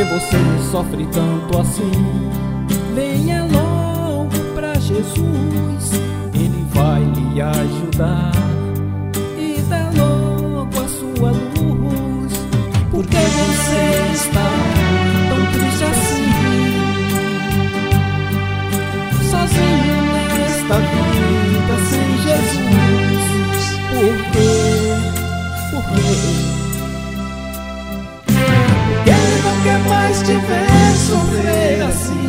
você sofre tanto assim? Venha logo pra Jesus, Ele vai lhe ajudar e dá logo a sua luz. Porque você está tão triste assim, sozinho nesta vida sem Jesus. Por quê? Por quê? Ele não quer mais te ver sofrer assim.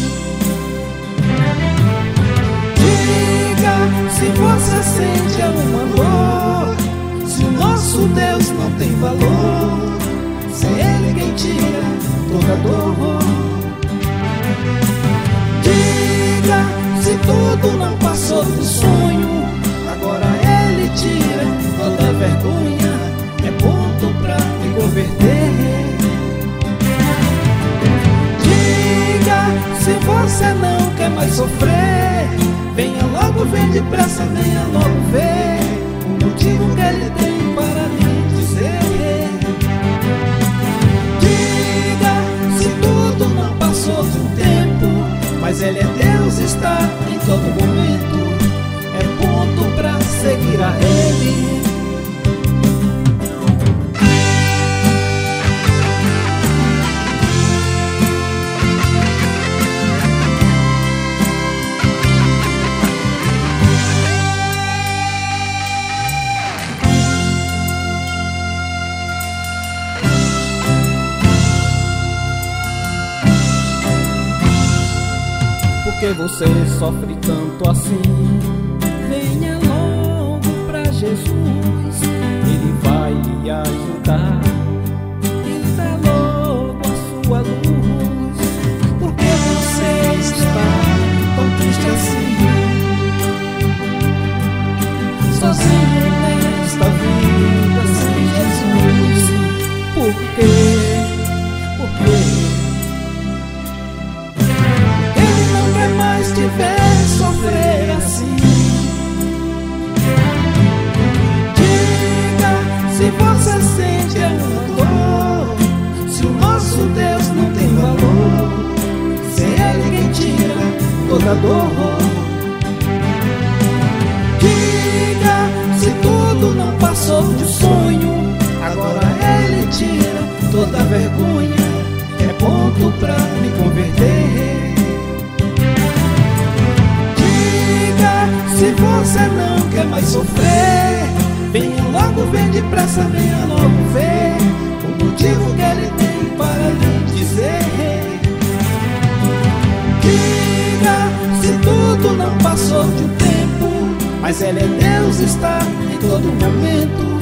Diga se você sente uma dor, se o nosso Deus não tem valor, se é Ele quem tira toda dor. Diga se tudo não passou do sonho, agora Ele tira toda vergonha, é ponto pra me converter. Se você não quer mais sofrer, venha logo, vem depressa, venha logo ver o motivo que Ele tem para lhe dizer. Diga se tudo não passou de um tempo, mas Ele é Deus, está em todo momento, é ponto para seguir a Ele. Porque você sofre tanto assim? Venha logo pra Jesus, Ele vai lhe ajudar e dá logo a sua luz. Porque você está tão triste assim, sozinho nesta vida sem Jesus. Por quê? Por quê? Te ver sofrer assim. Diga se você sente uma dor, se o nosso Deus não tem valor, se é Ele quem tira toda dor. Diga se tudo não passou de sonho, agora Ele tira toda vergonha, é ponto pra me converter. Se você não quer mais sofrer, venha logo, vem depressa, venha logo ver o motivo que Ele tem para lhe dizer. Diga se tudo não passou de um tempo, mas Ele é Deus, está em todo momento,